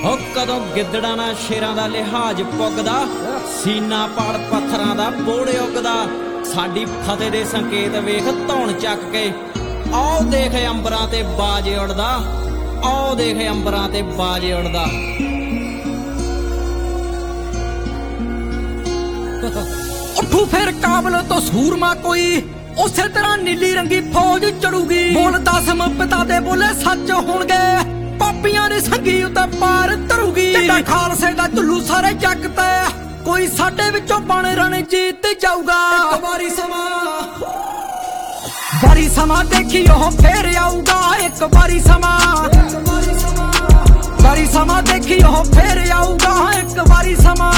ਹੋ ਕਦੋਂ ਗਿੱਦੜਾਂ ਨਾਲ ਸ਼ੇਰਾਂ ਦਾ ਲਿਹਾਜ਼ ਪੁੱਗਦਾ, ਸੀਨਾ ਪਾੜ ਪੱਥਰਾਂ ਦਾ ਬੋੜ ਉੱਗਦਾ। ਸਾਡੀ ਫਤਿਹ ਦੇ ਸੰਕੇਤ ਵੇਖ ਧੌਣ ਚੱਕ ਕੇ, ਆਓ ਦੇਖ ਅੰਬਰਾਂ ਤੇ ਬਾਜ ਉੜਦਾ, ਆਓ ਦੇਖ ਅੰਬਰਾਂ ਤੇ ਬਾਜ ਉੜਦਾ। ਉੱਠੂ ਫਿਰ ਕਾਬਲ ਤੋਂ ਸੂਰਮਾ ਕੋਈ, ਉਸੇ ਤਰ੍ਹਾਂ ਨੀਲੀ ਰੰਗੀ ਫੌਜ ਚੜੂਗੀ। ਬੋਲ ਦਸਮ ਪਿਤਾ ਦੇ ਬੋਲੇ ਸੱਚ ਹੋਣਗੇ, ਪਾਪੀਆਂ ਦੀ ਸੰਗੀ ਉੱਤੇ ਪਾਰ ਧਰੂਗੀ। ਝੰਡਾ ਖਾਲਸੇ ਦਾ ਝੁੱਲੂ ਸਾਰੇ ਜੱਗ ਤੇ, ਕੋਈ ਸਾਡੇ ਵਿੱਚੋਂ ਬਣ ਰਣਜੀਤ ਜਾਊਗਾ। ਇੱਕ ਵਾਰੀ ਸਮਾਂ ਦੇਖੀ ਉਹ ਫੇਰ ਆਊਗਾ। ਇੱਕ ਵਾਰੀ ਸਮਾਂ ਦੇਖੀ ਉਹ ਫੇਰ ਆਊਗਾ। ਇੱਕ ਵਾਰੀ ਸਮਾਂ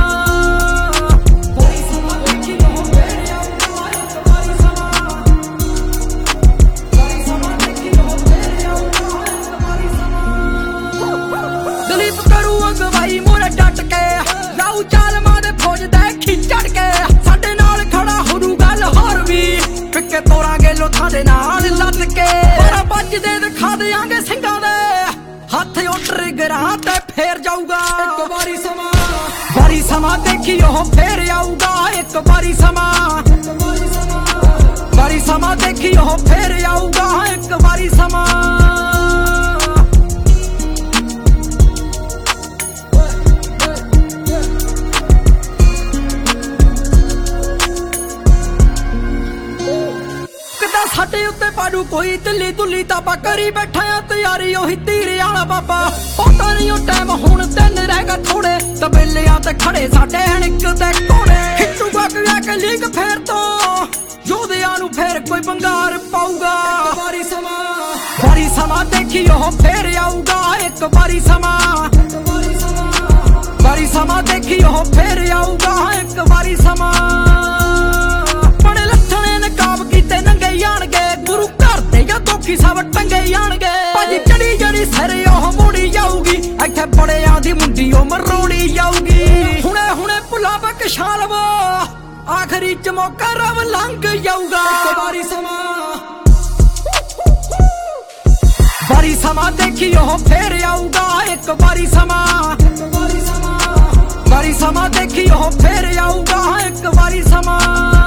ਅਗਵਾਈ ਮੋਰੇ ਡਟ ਕੇ, ਲਾਊ ਚਾਲਮਾਂ ਦੇ ਫੌਜ ਦੇ ਖਿੱਚੜ ਕੇ। ਸਾਡੇ ਨਾਲ ਖੜਾ ਹੋਰੂ ਗੱਲ ਹੋਰ ਵੀ, ਪਿੱਕੇ ਤੋਰਾਂਗੇ ਲੋਥਾਂ ਦੇ ਨਾਲ ਲੱਦ ਕੇ। 12 ਵੱਜਦੇ ਦਿਖਾ ਦਿਆਂਗੇ ਸਿੰਘਾਂ ਦੇ, ਹੱਥ ਉੱਟਰ ਗਰਾਂ ਤੇ ਫੇਰ ਜਾਊਗਾ। ਇੱਕ ਵਾਰੀ ਸਮਾਂ ਦੇਖੀ ਉਹ ਫੇਰ ਆਊਗਾ। ਇੱਕ ਵਾਰੀ ਸਮਾਂ ਦੇਖੀ ਉਹ ਫੇਰ ਆਊਗਾ। ਇੱਕ ਵਾਰੀ ਸਮਾਂ ਸਾਡੇ ਉੱਤੇ ਪਾੜੂ ਕੋਈ ਦਿੱਲੀ ਦੁੱਲੀ ਤਾਪਾ ਕਰੀ ਬੈਠਾ ਆ ਤਿਆਰੀ ਉਹੀ ਤੀਰੇ ਵਾਲਾ ਬਾਬਾ। ਪਤਾ ਨਹੀਂ ਉਹ ਟਾਈਮ ਹੁਣ ਦਿਨ ਰਹਿ ਗਾ ਥੋੜੇ, ਤਬੇਲਿਆਂ ਤੇ ਖੜੇ ਸਾਡੇ ਹਣਿਕ ਤੇ ਘੋੜੇ। ਖਿੱਚੂਗਾ ਕਿ ਲੀਗ ਫੇਰ ਤੋਂ ਯੋਧਿਆਂ ਨੂੰ ਫੇਰ ਕੋਈ ਬੰਗਾਰ ਪਾਊਗਾ। ਇੱਕ ਵਾਰੀ ਸਮਾਂ ਦੇਖੀ ਉਹ ਫੇਰ ਆਊਗਾ। ਇੱਕ ਵਾਰੀ ਸਮਾਂ ਦੇਖੀ ਉਹ ਫੇਰ ਆਊਗਾ। ਇੱਕ ਵਾਰੀ ਸਮਾਂ ਬੜੇ ਲੱਥਣੇ ਨਕਾਬ ਕੀਤੇ ਨੰਗੇ ਜਾਣਗੇ, ਗੁਰੂ ਘਰ ਦੇ ਜਾਂ ਦੋਖੀ ਸਭ ਟੰਗੇ ਜਾਣਗੇ। ਭਾਜੀ ਚੜੀ ਜੜੀ ਸਿਰ ਉਹ ਮੋੜੀ ਜਾਊਗੀ, ਇੱਥੇ ਬੜਿਆਂ ਦੀ ਮੁੰਡੀ ਉਹ ਮਰੋੜੀ ਜਾਊਗੀ। ਹੁਣੇ ਭੁੱਲਾ ਬਖਸ਼ਾਲਵੋ, ਆਖਰੀ ਚ ਮੌਕਾ ਰਵ ਲੰਘ ਜਾਊਗਾ। ਇੱਕ ਵਾਰੀ ਸਮਾਂ ਦੇਖੀ ਉਹ ਫੇਰ ਆਊਗਾ। ਇੱਕ ਵਾਰੀ ਸਮਾਂ ਦੇਖੀ ਉਹ ਫੇਰ ਆਊਗਾ। ਇੱਕ ਵਾਰੀ ਸਮਾਂ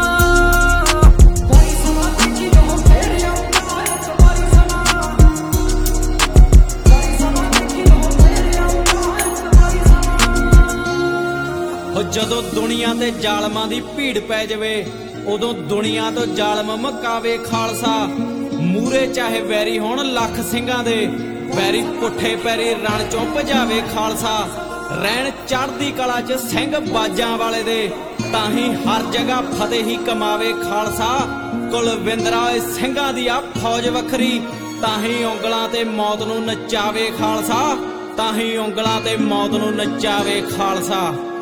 ਜਦੋਂ ਦੁਨੀਆ ਤੇ ਜ਼ਾਲਮਾਂ ਦੀ ਭੀੜ ਪੈ ਜਾਵੇ, ਉਦੋਂ ਦੁਨੀਆ ਤੋਂ ਜ਼ਾਲਮ ਮਕਾਵੇ ਖਾਲਸਾ। ਮੂਰੇ ਚਾਹੇ ਵੈਰੀ ਹੋਣ ਲੱਖ ਸਿੰਘਾਂ ਦੇ, ਵੈਰੀ ਪੁੱਠੇ ਪੈਰੀ ਰਣ ਚੋਂ ਭਜਾਵੇ ਖਾਲਸਾ। ਰਹਿਣ ਚੜ੍ਹਦੀ ਕਲਾ 'ਚ ਸਿੰਘ ਬਾਜਾਂ ਵਾਲੇ ਦੇ, ਤਾਂ ਹੀ ਹਰ ਜਗ੍ਹਾ ਫਤਿਹ ਹੀ ਕਮਾਵੇ ਖਾਲਸਾ। ਕੁਲਵਿੰਦਰਾ ਸਿੰਘਾਂ ਦੀ ਆ ਫੌਜ ਵੱਖਰੀ, ਤਾਂ ਹੀ ਉਂਗਲਾਂ ਤੇ ਮੌਤ ਨੂੰ ਨਚਾਵੇ ਖਾਲਸਾ। ਤਾਂ ਹੀ ਉਂਗਲਾਂ ਤੇ ਮੌਤ ਨੂੰ ਨਚਾਵੇ ਖਾਲਸਾ।